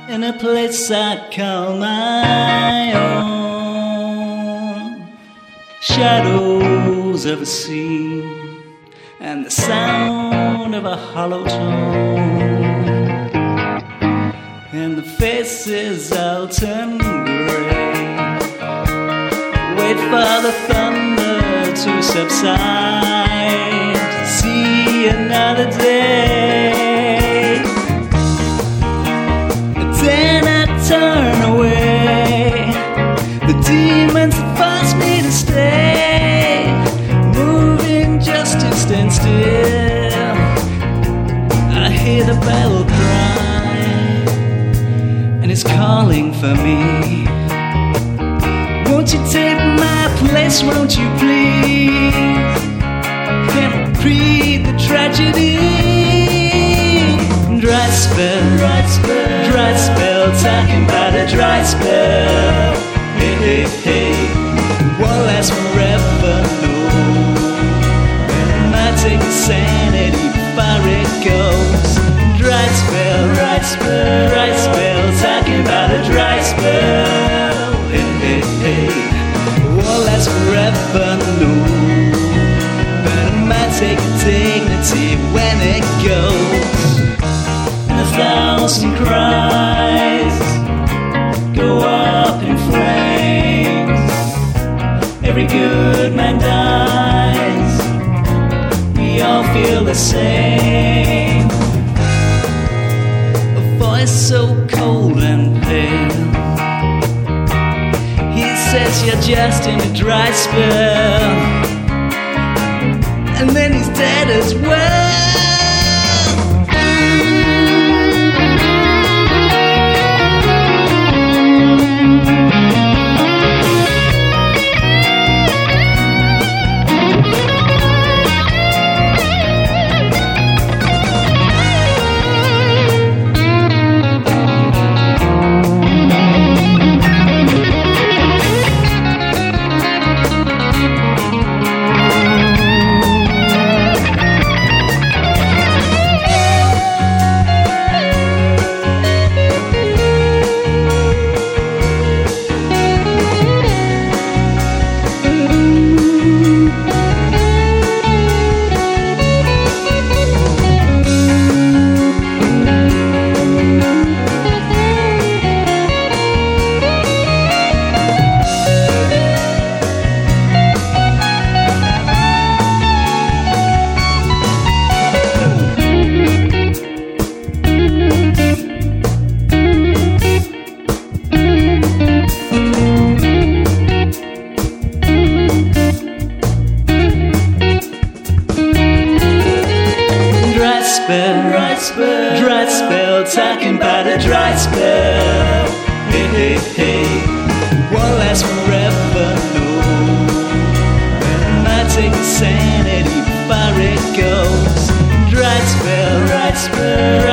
in a place I call my own. Shadows of a sea and the sound of a hollow tone, and the faces all turn gray. Wait for the thunder to subside to see another day. Then I turn away the demons that force me to stay, moving just to stand still. I hear the bell cry, and it's calling for me. Won't you take my place, won't you please? Can't read the tragedy. Dry spell, dry spell, dry spell, talking about a dry spell. Hey, hey, hey, won't last forever, no. Might take a sanity before it goes. Dry spell, dry spell, dry spell, talking about a dry spell. Hey, hey, hey, won't last forever, no. But it might take a dignity when it goes. And 1,000 cries go up in flames. Every good man dies. We all feel the same. A voice so cold and pale, he says you're just in a dry spell, and then he's dead as well. Dry spell, dry spell, talking about a dry spell. Hey, hey, hey, won't last forever, no. Might take a sanity before it goes. Dry spell, dry spell,